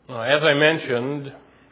As I mentioned,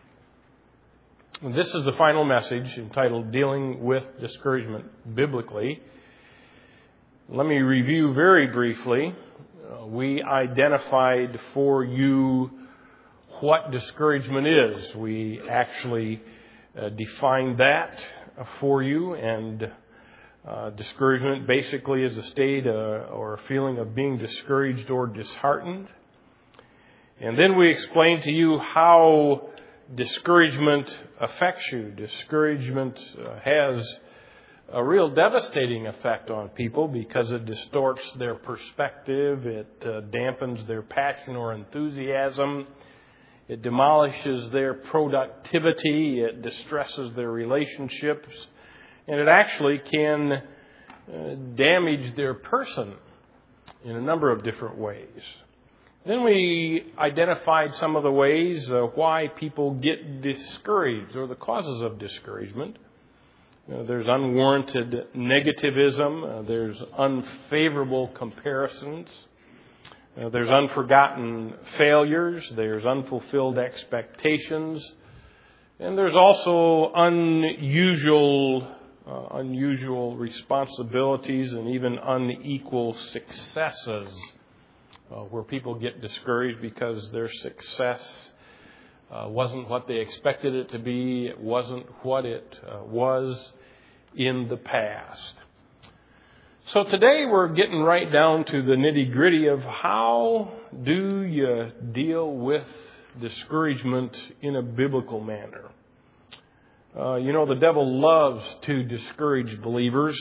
this is the final message entitled Dealing with Discouragement Biblically. Let me review very briefly. We identified for you what discouragement is. We actually defined that for you, and discouragement basically is a state or a feeling of being discouraged or disheartened. And then we explained to you how discouragement affects you. Discouragement has a real devastating effect on people because it distorts their perspective, it dampens their passion or enthusiasm, it demolishes their productivity, it distresses their relationships, and it actually can damage their person in a number of different ways. Then we identified some of the ways why people get discouraged or the causes of discouragement. There's unwarranted negativism. There's unfavorable comparisons. There's unforgotten failures. There's unfulfilled expectations. And there's also unusual responsibilities and even unequal successes, where people get discouraged because their success wasn't what they expected it to be. It wasn't what it was in the past. So today we're getting right down to the nitty-gritty of how do you deal with discouragement in a biblical manner. The devil loves to discourage believers.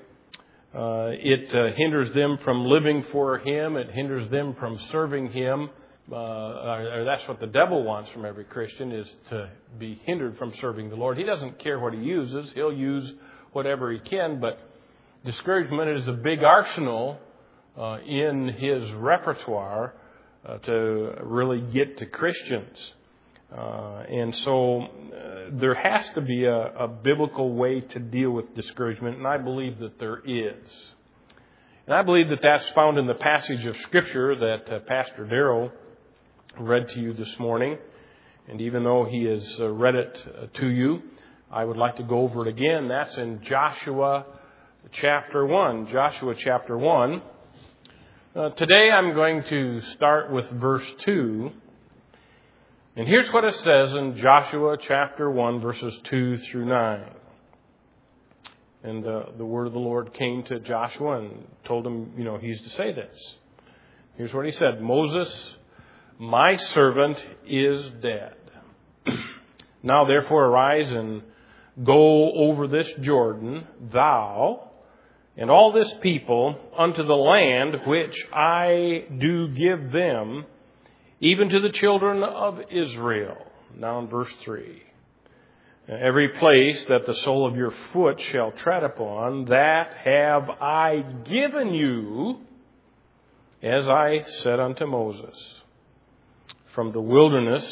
It hinders them from living for Him. It hinders them from serving Him. Or that's what the devil wants from every Christian, is to be hindered from serving the Lord. He doesn't care what he uses. He'll use whatever he can, but discouragement is a big arsenal in his repertoire to really get to Christians. And so there has to be a biblical way to deal with discouragement, and I believe that there is. And I believe that that's found in the passage of Scripture that Pastor Darrell read to you this morning. And even though he has read it to you, I would like to go over it again. That's in Joshua chapter 1. Joshua chapter 1. Today I'm going to start with verse 2. And here's what it says in Joshua chapter 1, verses 2 through 9. And the word of the Lord came to Joshua and told him, he's to say this. Here's what he said. Moses, my servant, is dead. Now therefore arise and go over this Jordan, thou and all this people, unto the land which I do give them, even to the children of Israel. Now in verse 3. Every place that the sole of your foot shall tread upon, that have I given you, as I said unto Moses. From the wilderness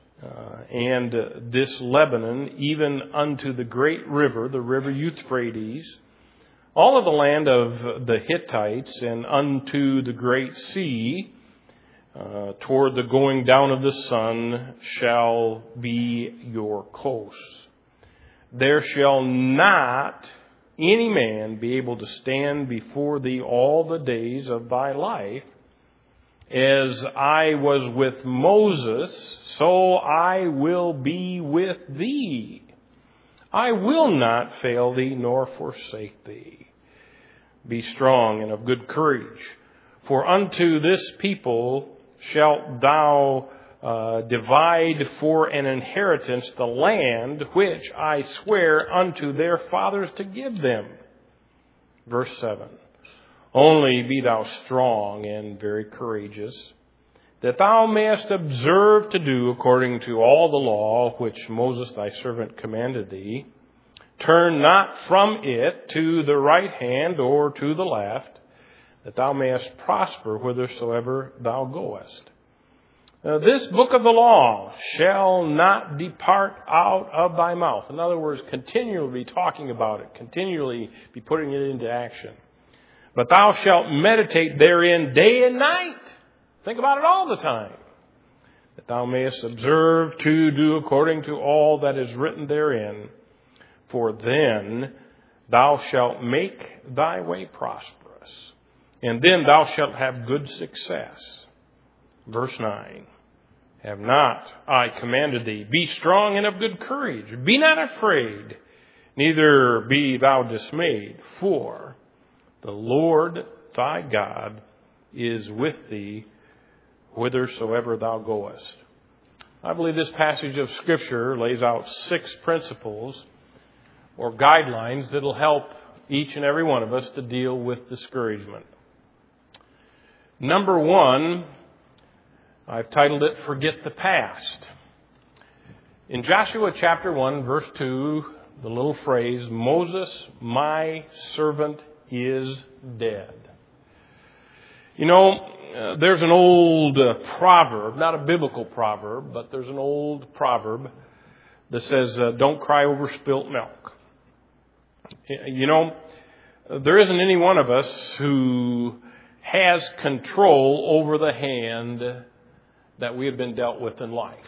and this Lebanon, even unto the great river, the river Euphrates, all of the land of the Hittites, and unto the great sea, toward the going down of the sun, shall be your coast. There shall not any man be able to stand before thee all the days of thy life. As I was with Moses, so I will be with thee. I will not fail thee nor forsake thee. Be strong and of good courage, for unto this people shalt thou divide for an inheritance the land which I swear unto their fathers to give them. Verse 7. Only be thou strong and very courageous, that thou mayest observe to do according to all the law which Moses thy servant commanded thee. Turn not from it to the right hand or to the left, that thou mayest prosper whithersoever thou goest. This book of the law shall not depart out of thy mouth. In other words, continually be talking about it, continually be putting it into action. But thou shalt meditate therein day and night. Think about it all the time. that thou mayest observe to do according to all that is written therein. For then thou shalt make thy way prosperous, and then thou shalt have good success. Verse 9. Have not I commanded thee? Be strong and of good courage. Be not afraid, neither be thou dismayed. For the Lord thy God is with thee whithersoever thou goest. I believe this passage of Scripture lays out 6 principles or guidelines that will help each and every one of us to deal with discouragement. Number 1, I've titled it, Forget the Past. In Joshua chapter 1, verse 2, the little phrase, Moses, my servant, is dead. You know, there's an old proverb, not a biblical proverb, but there's an old proverb that says, don't cry over spilt milk. You know, there isn't any one of us who has control over the hand that we have been dealt with in life.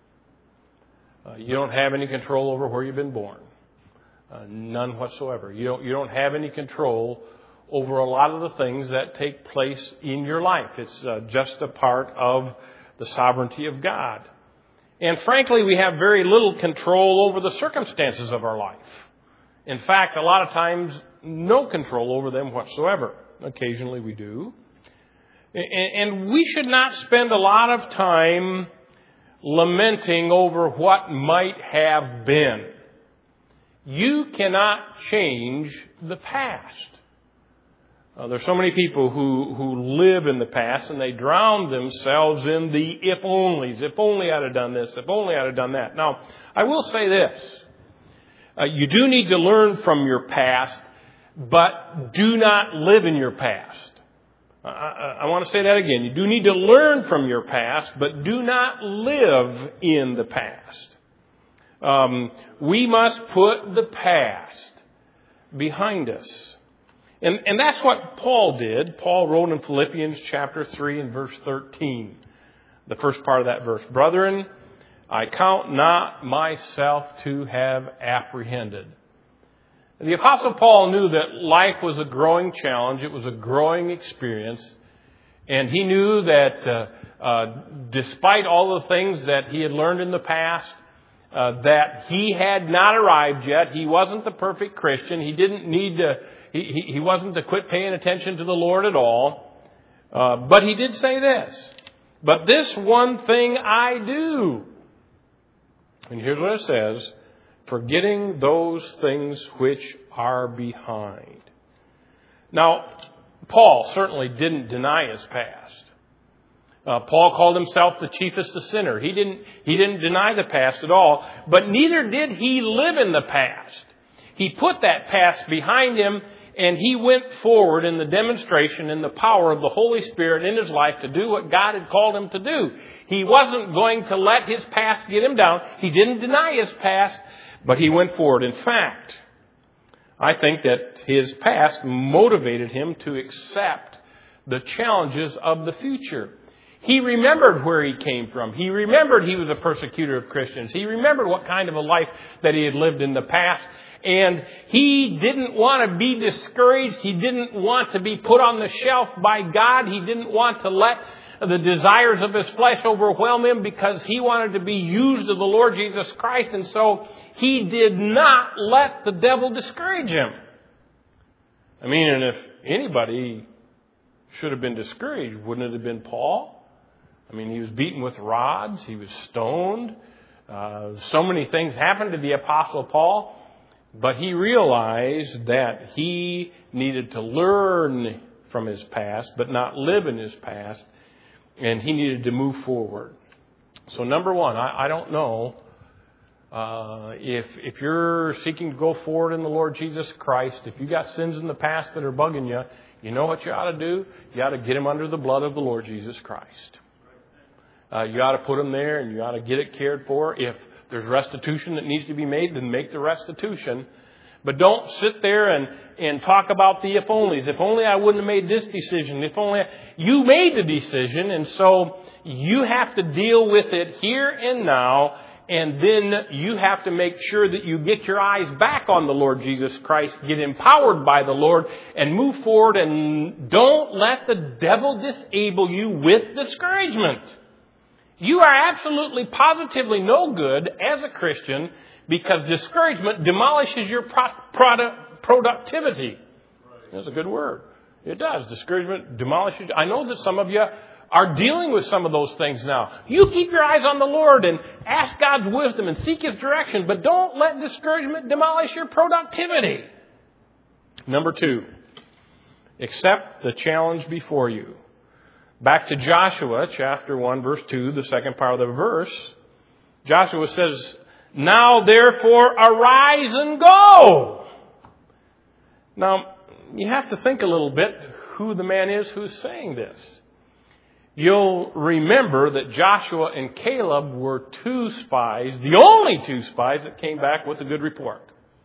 You don't have any control over where you've been born. None whatsoever. You don't have any control over a lot of the things that take place in your life. It's just a part of the sovereignty of God. And frankly, we have very little control over the circumstances of our life. In fact, a lot of times, no control over them whatsoever. Occasionally we do. And we should not spend a lot of time lamenting over what might have been. You cannot change the past. There's so many people who live in the past and they drown themselves in the if-onlys. If only I'd have done this. If only I'd have done that. Now, I will say this. You do need to learn from your past, but do not live in your past. I want to say that again. You do need to learn from your past, but do not live in the past. We must put the past behind us. And that's what Paul did. Paul wrote in Philippians chapter 3 and verse 13, the first part of that verse. Brethren, I count not myself to have apprehended. The Apostle Paul knew that life was a growing challenge. It was a growing experience. And he knew that despite all the things that he had learned in the past, that he had not arrived yet. He wasn't the perfect Christian. He didn't need to, he wasn't to quit paying attention to the Lord at all. But he did say this, but this one thing I do. And here's what it says. Forgetting those things which are behind. Now, Paul certainly didn't deny his past. Paul called himself the chiefest of sinners. He didn't deny the past at all, but neither did he live in the past. He put that past behind him and he went forward in the demonstration and the power of the Holy Spirit in his life to do what God had called him to do. He wasn't going to let his past get him down. He didn't deny his past, but he went forward. In fact, I think that his past motivated him to accept the challenges of the future. He remembered where he came from. He remembered he was a persecutor of Christians. He remembered what kind of a life that he had lived in the past. And he didn't want to be discouraged. He didn't want to be put on the shelf by God. He didn't want to let the desires of his flesh overwhelm him because he wanted to be used of the Lord Jesus Christ. And so he did not let the devil discourage him. I mean, and if anybody should have been discouraged, wouldn't it have been Paul? I mean, he was beaten with rods. He was stoned. So many things happened to the Apostle Paul. But he realized that he needed to learn from his past, but not live in his past. And he needed to move forward. So number one, I don't know if you're seeking to go forward in the Lord Jesus Christ, if you got sins in the past that are bugging you, you know what you ought to do? You ought to get them under the blood of the Lord Jesus Christ. You ought to put them there and you ought to get it cared for. If there's restitution that needs to be made, then make the restitution. But don't sit there and talk about the if onlys. If only I wouldn't have made this decision. If only you made the decision, and so you have to deal with it here and now, and then you have to make sure that you get your eyes back on the Lord Jesus Christ, get empowered by the Lord, and move forward, and don't let the devil disable you with discouragement. You are absolutely, positively no good as a Christian because discouragement demolishes your productivity. That's a good word. It does. Discouragement demolishes. I know that some of you are dealing with some of those things now. You keep your eyes on the Lord and ask God's wisdom and seek His direction, but don't let discouragement demolish your productivity. Number 2, accept the challenge before you. Back to Joshua chapter 1, verse 2, the second part of the verse. Joshua says, "Now therefore arise and go." Now, you have to think a little bit who the man is who's saying this. You'll remember that Joshua and Caleb were 2 spies, the only 2 spies that came back with a good report.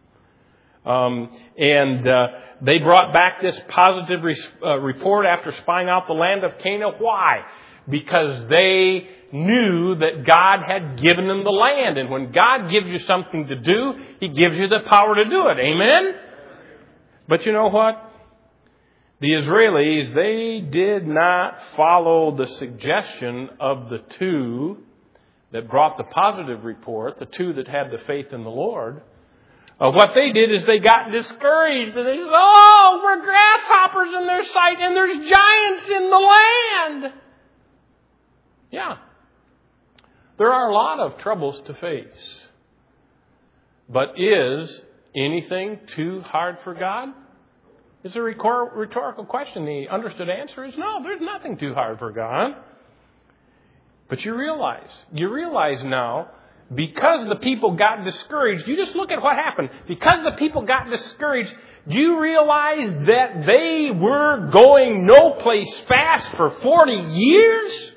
They brought back this positive report after spying out the land of Canaan. Why? Because they knew that God had given them the land. And when God gives you something to do, He gives you the power to do it. Amen? But you know what? The Israelis, they did not follow the suggestion of the 2 that brought the positive report, the 2 that had the faith in the Lord. What they did is they got discouraged and they said, "Oh, we're grasshoppers in their sight and there's giants in the land." Yeah. There are a lot of troubles to face. But is anything too hard for God? It's a rhetorical question. The understood answer is no, there's nothing too hard for God. But you realize now, because the people got discouraged, you just look at what happened. Because the people got discouraged, you realize that they were going no place fast for 40 years?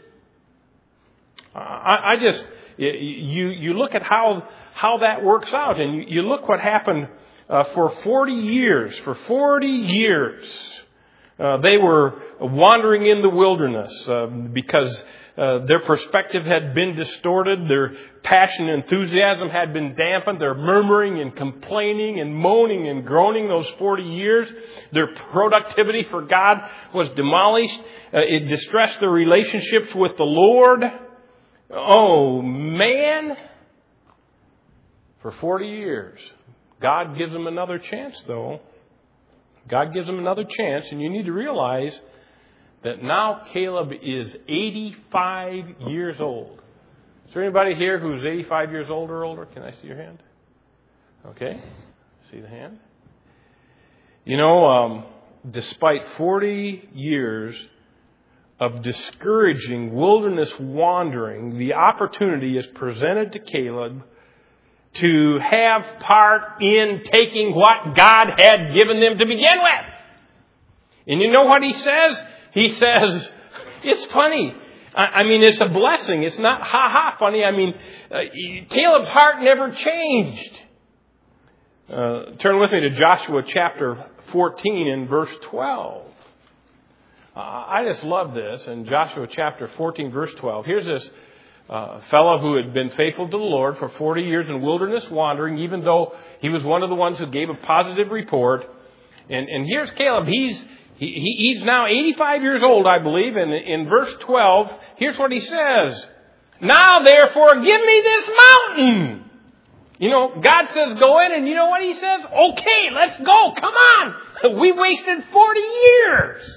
You look at how that works out, and you look what happened for 40 years. For 40 years, they were wandering in the wilderness because their perspective had been distorted. Their passion and enthusiasm had been dampened. Their murmuring and complaining and moaning and groaning those 40 years. Their productivity for God was demolished. It distressed their relationships with the Lord. Oh, man. For 40 years. God gives them another chance, though. God gives them another chance, and you need to realize that now Caleb is 85 years old. Is there anybody here who's 85 years old or older? Can I see your hand? Okay. See the hand? You know, despite 40 years of discouraging wilderness wandering, the opportunity is presented to Caleb to have part in taking what God had given them to begin with. And you know what he says? He says, it's funny. I mean, it's a blessing. It's not ha-ha funny. I mean, Caleb's heart never changed. Turn with me to Joshua chapter 14 and verse 12. I just love this. In Joshua chapter 14, verse 12, here's this fellow who had been faithful to the Lord for 40 years in wilderness wandering, even though he was one of the ones who gave a positive report. And here's Caleb. He's now 85 years old, I believe. And in verse 12, here's what he says. "Now, therefore, give me this mountain." You know, God says go in, and you know what he says? Okay, let's go. Come on. We wasted 40 years.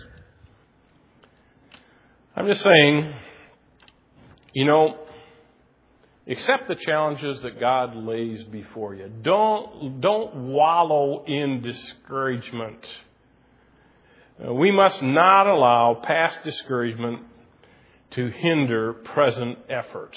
I'm just saying, you know, accept the challenges that God lays before you. Don't wallow in discouragement. We must not allow past discouragement to hinder present efforts.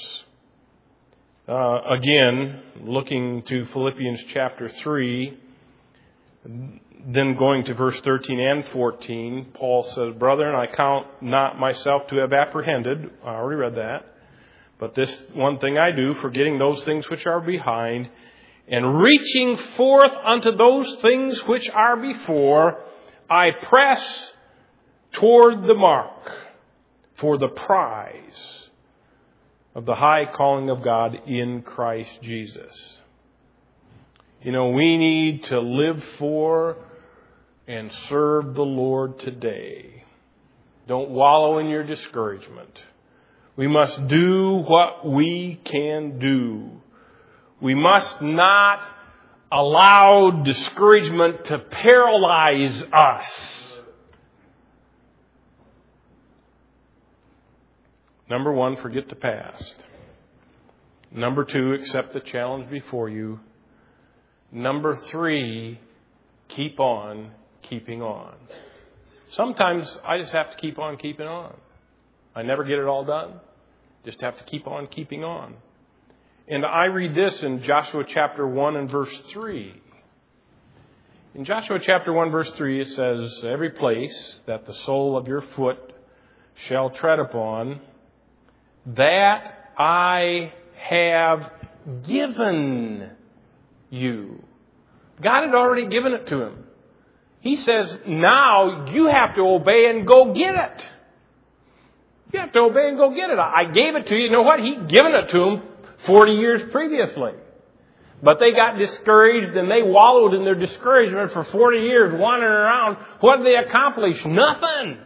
Again, looking to Philippians chapter 3, then going to verse 13 and 14, Paul says, "Brethren, I count not myself to have apprehended." I already read that. "But this one thing I do, forgetting those things which are behind, And reaching forth unto those things which are before, I press toward the mark for the prize of the high calling of God in Christ Jesus. You know, we need to live for and serve the Lord today. Don't wallow in your discouragement. We must do what we can do. We must not allow discouragement to paralyze us. Number 1, forget the past. Number 2, accept the challenge before you. Number 3, keep on keeping on. Sometimes I just have to keep on keeping on. I never get it all done. Just have to keep on keeping on. And I read this in Joshua chapter 1 and verse 3. In Joshua chapter 1 verse 3 it says, every place that the sole of your foot shall tread upon, that I have given you. God had already given it to him. He says, now you have to obey and go get it. You have to obey and go get it. I gave it to you. You know what? He'd given it to them 40 years previously. But they got discouraged and they wallowed in their discouragement for 40 years wandering around. What did they accomplish? Nothing.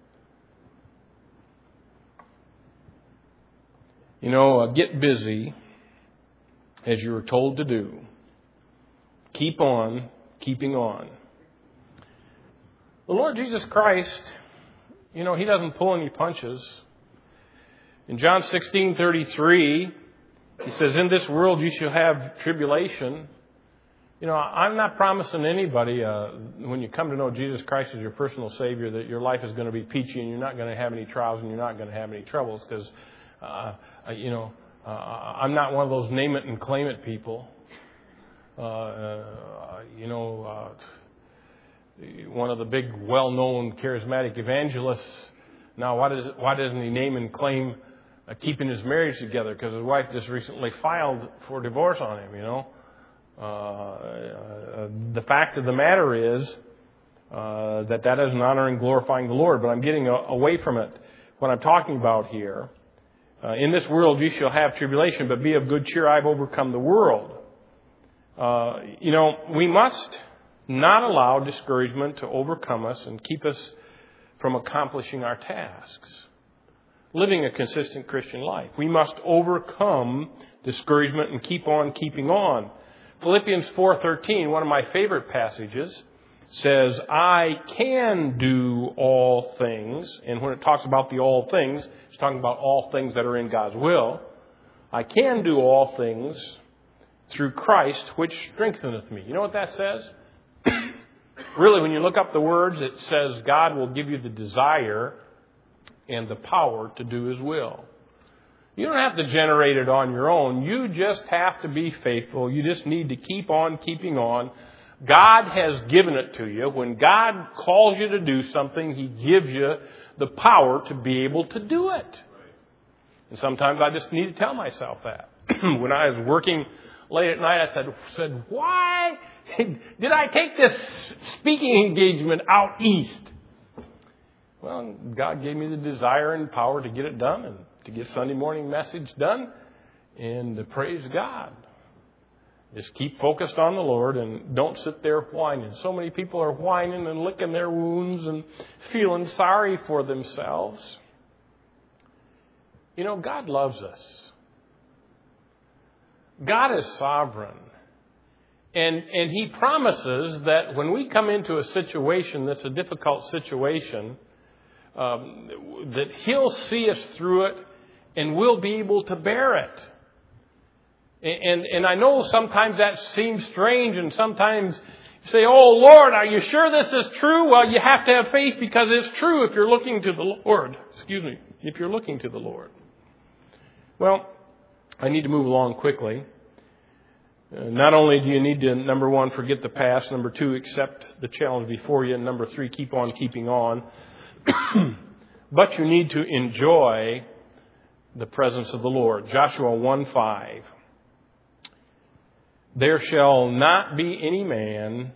You know, get busy as you were told to do. Keep on keeping on. The Lord Jesus Christ, you know, He doesn't pull any punches. In John 16:33, He says, in this world you shall have tribulation. You know, I'm not promising anybody when you come to know Jesus Christ as your personal Savior that your life is going to be peachy and you're not going to have any trials and you're not going to have any troubles because, I'm not one of those name it and claim it people. One of the big, well-known charismatic evangelists. Now, why doesn't he name and claim keeping his marriage together? Because his wife just recently filed for divorce on him. You know, the fact of the matter is that isn't honoring and glorifying the Lord. But I'm getting away from it. What I'm talking about here, in this world you shall have tribulation, but be of good cheer. I've overcome the world. We must not allow discouragement to overcome us and keep us from accomplishing our tasks. Living a consistent Christian life. We must overcome discouragement and keep on keeping on. Philippians 4:13, one of my favorite passages, says, I can do all things. And when it talks about the all things, it's talking about all things that are in God's will. I can do all things through Christ, which strengtheneth me. You know what that says? Really, when you look up the words, it says God will give you the desire and the power to do His will. You don't have to generate it on your own. You just have to be faithful. You just need to keep on keeping on. God has given it to you. When God calls you to do something, He gives you the power to be able to do it. And sometimes I just need to tell myself that. When I was working late at night, I said, why did I take this speaking engagement out east? Well, God gave me the desire and power to get it done and to get Sunday morning message done and to praise God. Just keep focused on the Lord and don't sit there whining. So many people are whining and licking their wounds and feeling sorry for themselves. You know, God loves us. God is sovereign. And He promises that when we come into a situation that's a difficult situation, that He'll see us through it and we'll be able to bear it. And I know sometimes that seems strange and sometimes you say, oh Lord, are you sure this is true? Well, you have to have faith because it's true if you're looking to the Lord. If you're looking to the Lord. Well, I need to move along quickly. Not only do you need to, number 1, forget the past. Number 2, accept the challenge before you. And number 3, keep on keeping on. But you need to enjoy the presence of the Lord. Joshua 1:5. there shall not be any man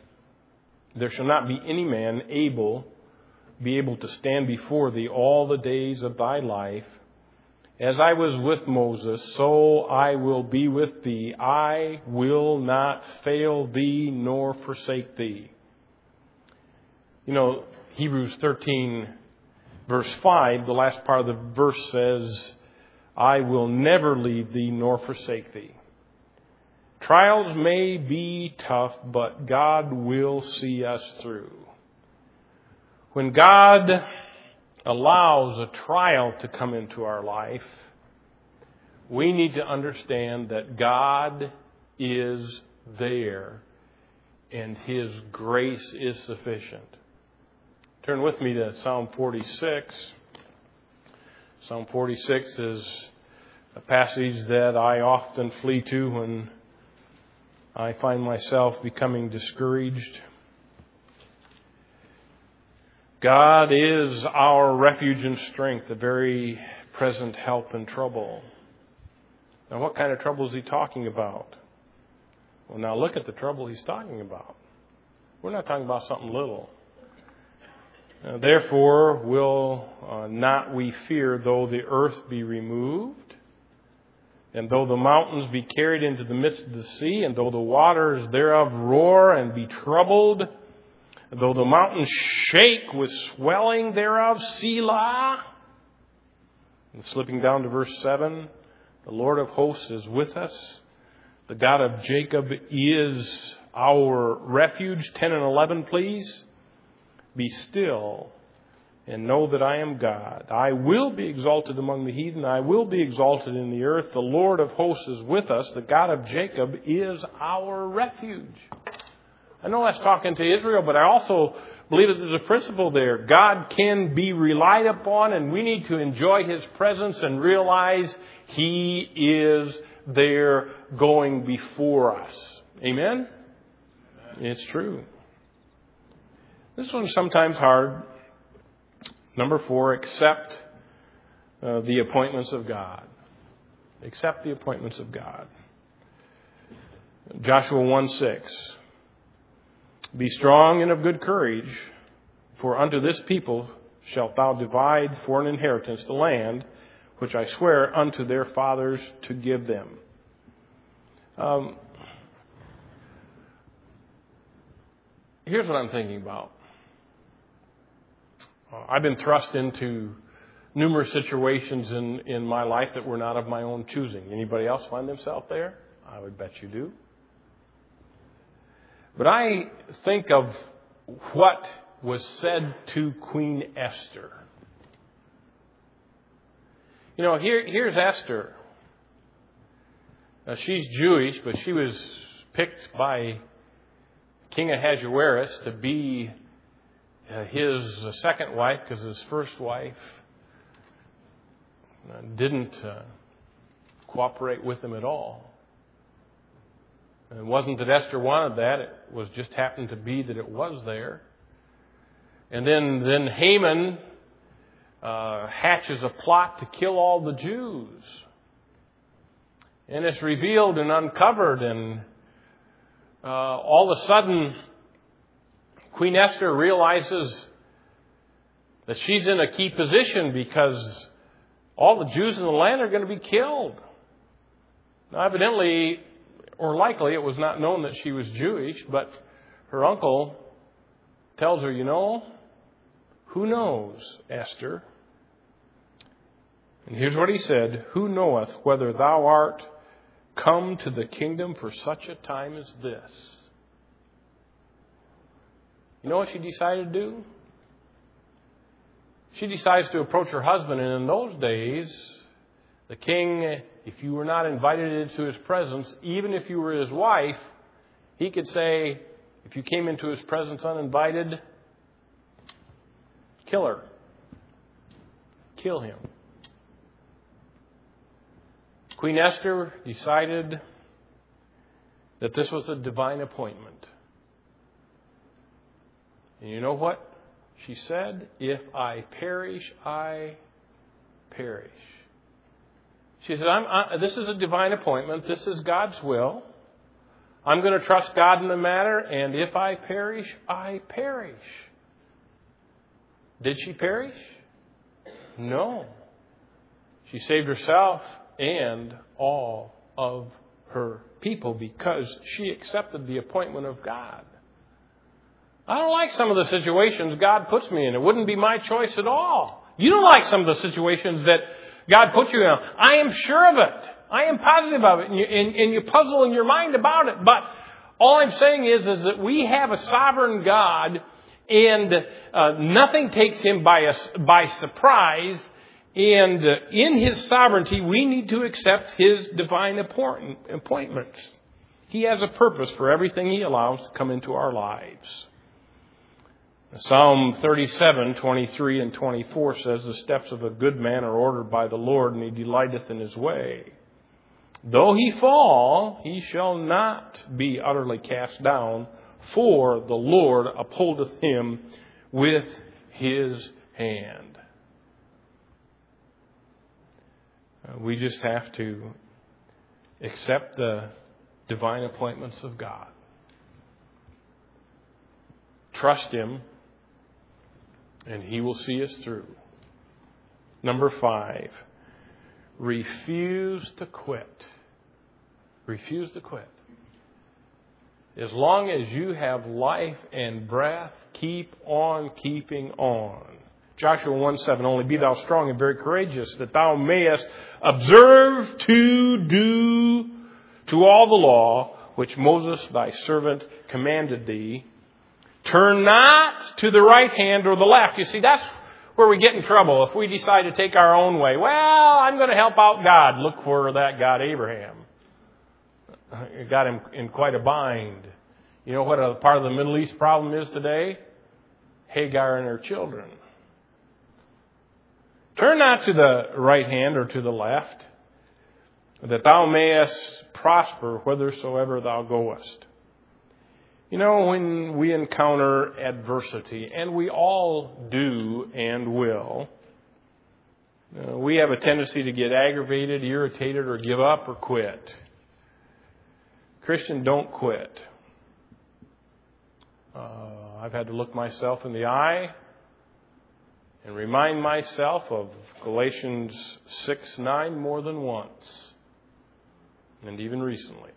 be able to stand before thee all the days of thy life. As I was with Moses, so I will be with thee. I will not fail thee nor forsake thee. You know, Hebrews 13, verse 5, the last part of the verse says, I will never leave thee nor forsake thee. Trials may be tough, but God will see us through. When God allows a trial to come into our life, we need to understand that God is there and His grace is sufficient. Turn with me to Psalm 46. Psalm 46 is a passage that I often flee to when I find myself becoming discouraged. God is our refuge and strength, a very present help in trouble. Now, what kind of trouble is He talking about? Well, now look at the trouble He's talking about. We're not talking about something little. Therefore will not we fear, though the earth be removed, and though the mountains be carried into the midst of the sea, and though the waters thereof roar and be troubled, though the mountains shake with swelling thereof, Selah. And slipping down to verse 7, the Lord of hosts is with us. The God of Jacob is our refuge. 10 and 11, please. Be still and know that I am God. I will be exalted among the heathen. I will be exalted in the earth. The Lord of hosts is with us. The God of Jacob is our refuge. I know that's talking to Israel, but I also believe that there's a principle there. God can be relied upon, and we need to enjoy His presence and realize He is there going before us. Amen? It's true. This one's sometimes hard. Number 4, accept the appointments of God. Accept the appointments of God. Joshua 1:6. Be strong and of good courage, for unto this people shalt thou divide for an inheritance the land which I swear unto their fathers to give them. Here's what I'm thinking about. I've been thrust into numerous situations in my life that were not of my own choosing. Anybody else find themselves there? I would bet you do. But I think of what was said to Queen Esther. You know, here's Esther. She's Jewish, but she was picked by King Ahasuerus to be his second wife, because his first wife didn't cooperate with him at all. And it wasn't that Esther wanted that. It was just happened to be that it was there. And then Haman hatches a plot to kill all the Jews. And it's revealed and uncovered, and all of a sudden, Queen Esther realizes that she's in a key position because all the Jews in the land are going to be killed. Now, evidently, or likely, it was not known that she was Jewish, but her uncle tells her, you know, who knows, Esther? And here's what he said, who knoweth whether thou art come to the kingdom for such a time as this? You know what she decided to do? She decides to approach her husband, and in those days, the king, if you were not invited into his presence, even if you were his wife, he could say, if you came into his presence uninvited, kill her. Kill him. Queen Esther decided that this was a divine appointment. And you know what she said? If I perish, I perish. She said, this is a divine appointment. This is God's will. I'm going to trust God in the matter, and if I perish, I perish. Did she perish? No. She saved herself and all of her people because she accepted the appointment of God. I don't like some of the situations God puts me in. It wouldn't be my choice at all. You don't like some of the situations that God puts you in. I am sure of it. I am positive of it. And you puzzle in your mind about it. But all I'm saying is that we have a sovereign God, and nothing takes Him by surprise. And in His sovereignty, we need to accept His divine appointments. He has a purpose for everything He allows to come into our lives. Psalm 37, 23 and 24 says, the steps of a good man are ordered by the Lord, and He delighteth in His way. Though he fall, he shall not be utterly cast down, for the Lord upholdeth him with His hand. We just have to accept the divine appointments of God. Trust Him, and He will see us through. Number 5, refuse to quit. Refuse to quit. As long as you have life and breath, keep on keeping on. Joshua 1:7, only be thou strong and very courageous, that thou mayest observe to do to all the law which Moses thy servant commanded thee. Turn not to the right hand or the left. You see, that's where we get in trouble. If we decide to take our own way, well, I'm going to help out God. Look for that God Abraham. It got him in quite a bind. You know what a part of the Middle East problem is today? Hagar and her children. Turn not to the right hand or to the left, that thou mayest prosper whithersoever thou goest. You know, when we encounter adversity, and we all do and will, we have a tendency to get aggravated, irritated, or give up or quit. Christian, don't quit. I've had to look myself in the eye and remind myself of Galatians 6:9 more than once, and even recently.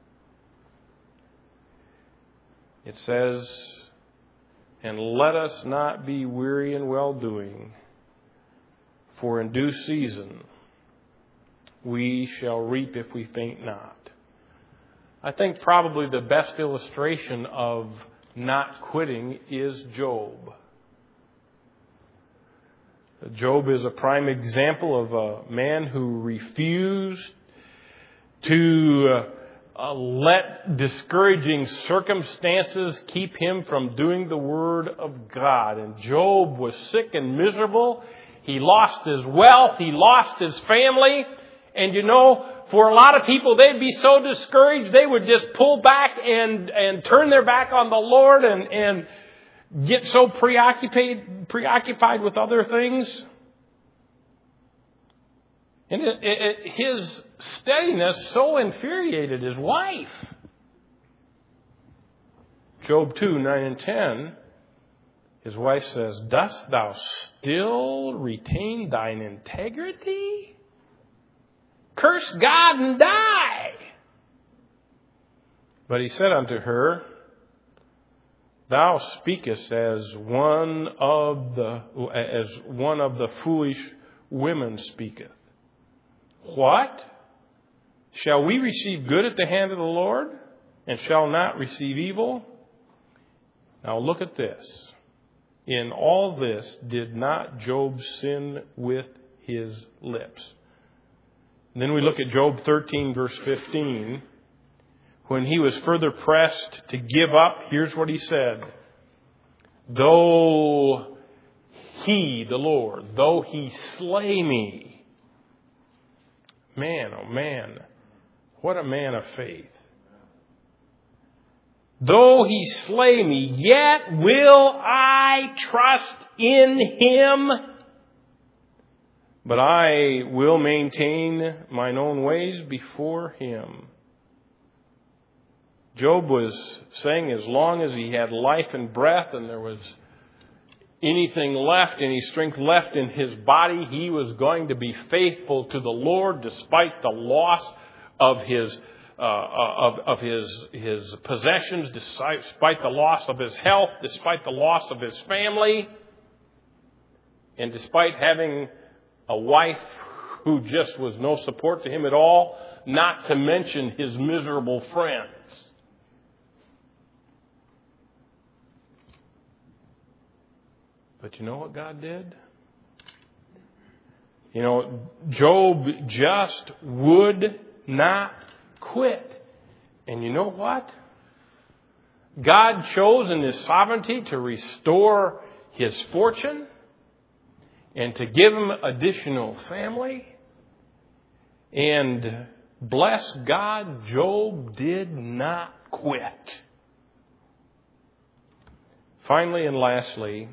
It says, and let us not be weary in well-doing, for in due season we shall reap if we faint not. I think probably the best illustration of not quitting is Job. Job is a prime example of a man who refused to let discouraging circumstances keep him from doing the Word of God. And Job was sick and miserable. He lost his wealth. He lost his family. And you know, for a lot of people, they'd be so discouraged, they would just pull back and turn their back on the Lord and get so preoccupied with other things. And his steadiness so infuriated his wife. Job 2:9 and 10, his wife says, dost thou still retain thine integrity? Curse God and die. But he said unto her, thou speakest as one of the foolish women speaketh. What? Shall we receive good at the hand of the Lord, and shall not receive evil? Now look at this. In all this did not Job sin with his lips. And then we look at Job 13, verse 15. When he was further pressed to give up, here's what he said. Though he, the Lord, though he slay me. Man, oh man, what a man of faith. Though he slay me, yet will I trust in him. But I will maintain mine own ways before him. Job was saying as long as he had life and breath and there was anything left, any strength left in his body, he was going to be faithful to the Lord despite the loss of his possessions, despite the loss of his health, despite the loss of his family, and despite having a wife who just was no support to him at all, not to mention his miserable friends. But you know what God did? Job just would not quit. And you know what? God chose in His sovereignty to restore his fortune and to give him additional family. And bless God, Job did not quit. Finally and lastly,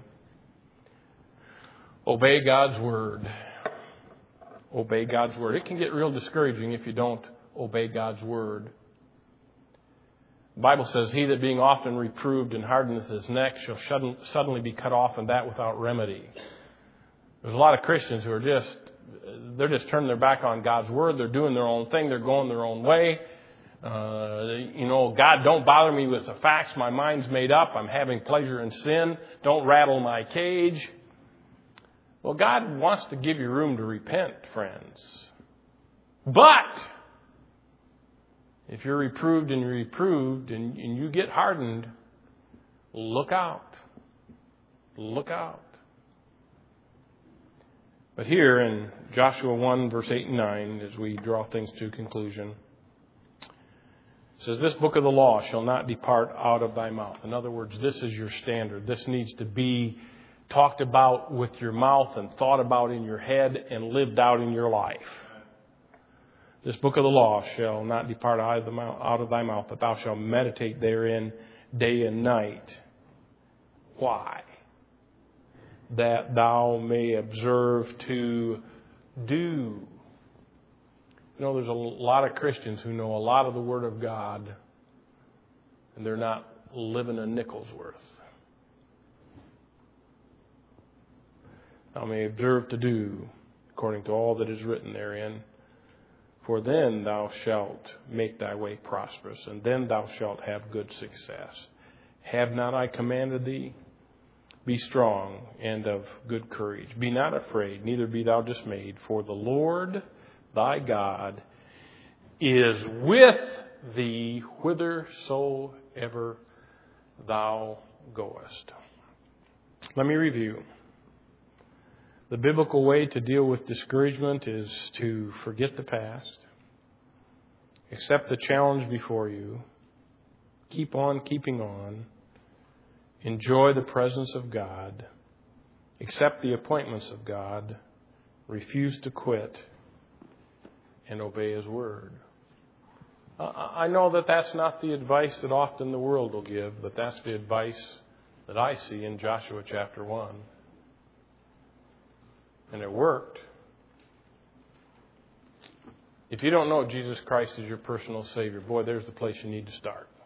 obey God's word. Obey God's word. It can get real discouraging if you don't obey God's word. The Bible says, he that being often reproved and hardeneth his neck shall suddenly be cut off, and that without remedy. There's a lot of Christians who are just turning their back on God's word. They're doing their own thing. They're going their own way. God, don't bother me with the facts. My mind's made up. I'm having pleasure in sin. Don't rattle my cage. Well, God wants to give you room to repent, friends. But if you're reproved and you get hardened, look out. Look out. But here in Joshua 1, verse 8 and 9, as we draw things to conclusion, it says, this book of the law shall not depart out of thy mouth. In other words, this is your standard. This needs to be talked about with your mouth and thought about in your head and lived out in your life. This book of the law shall not depart out of thy mouth, but thou shalt meditate therein day and night. Why? That thou may observe to do. There's a lot of Christians who know a lot of the Word of God, and they're not living a nickel's worth. Thou may observe to do according to all that is written therein. For then thou shalt make thy way prosperous, and then thou shalt have good success. Have not I commanded thee? Be strong and of good courage. Be not afraid, neither be thou dismayed, for the Lord thy God is with thee whithersoever thou goest. Let me review. The biblical way to deal with discouragement is to forget the past, accept the challenge before you, keep on keeping on, enjoy the presence of God, accept the appointments of God, refuse to quit, and obey His word. I know that that's not the advice that often the world will give, but that's the advice that I see in Joshua chapter 1. And it worked. If you don't know Jesus Christ as your personal Savior, boy, there's the place you need to start.